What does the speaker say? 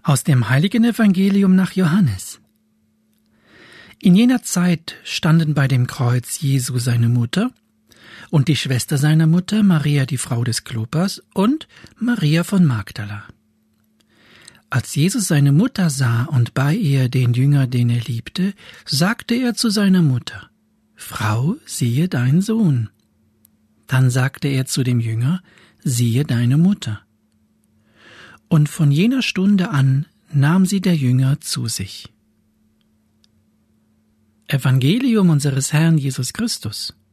Aus dem Heiligen Evangelium nach Johannes. In jener Zeit standen bei dem Kreuz Jesu seine Mutter und die Schwester seiner Mutter, Maria, die Frau des Klopas, und Maria von Magdala. Als Jesus seine Mutter sah und bei ihr den Jünger, den er liebte, sagte er zu seiner Mutter: »Frau, siehe dein Sohn.« Dann sagte er zu dem Jünger: »Siehe deine Mutter.« Und von jener Stunde an nahm sie der Jünger zu sich. Evangelium unseres Herrn Jesus Christus.